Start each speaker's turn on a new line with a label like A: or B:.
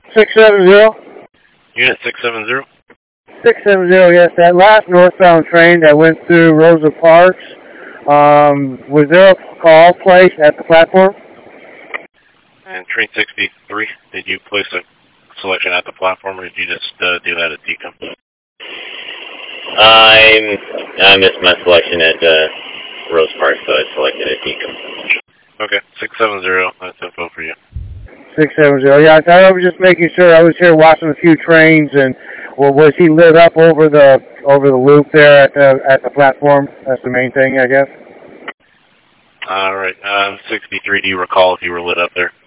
A: 670?
B: Unit 670.
A: 670, yes. That last northbound train that went through Rosa Parks, was there a call placed at the platform?
B: And train 63, did you place a selection at the platform, or did you just do that at DECOM?
C: I missed my selection at Rose Park, so I selected at DECOM.
B: Okay, 670, that's info for you.
A: 670, yeah. I was just making sure. I was here watching a few trains, and well, was he lit up over the loop there at the platform? That's the main thing, I guess.
B: All right, 63. Do you recall if you were lit up there?